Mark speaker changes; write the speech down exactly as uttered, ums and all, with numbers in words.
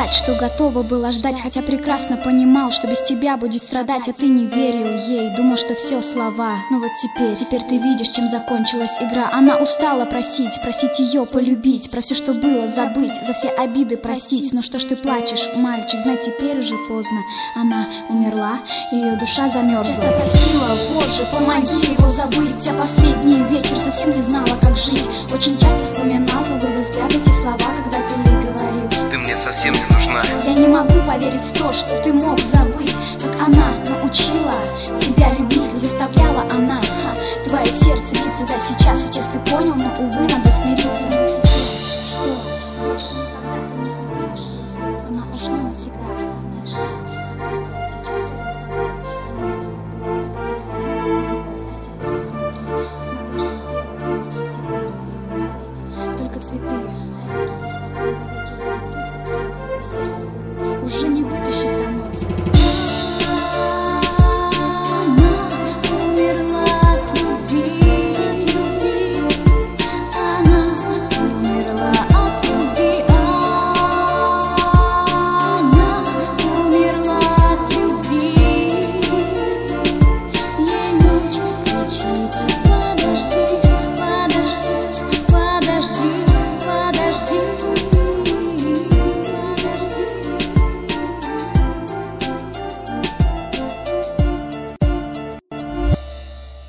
Speaker 1: сказать, что готова была ждать, хотя прекрасно понимал, что без тебя будет страдать. А ты не верил ей, думал, что все слова. Но вот теперь, теперь ты видишь, чем закончилась игра. Она устала просить, просить ее полюбить, про все, что было, забыть, за все обиды простить. Ну что ж ты плачешь, мальчик, знай, теперь уже поздно. Она умерла, ее душа замерзла. Часто просила, Боже, помоги его забыть, а последний вечер совсем не знала, как жить. Очень часто вспоминал твой грубый взгляд, эти слова, когда ты ей говорил:
Speaker 2: ты мне совсем не нужна.
Speaker 1: Я не могу поверить в то, что ты мог забыть, как она научила тебя любить, как заставляла она ха, твое сердце биться до сейчас. Сейчас ты понял, но, увы, надо смириться. Что?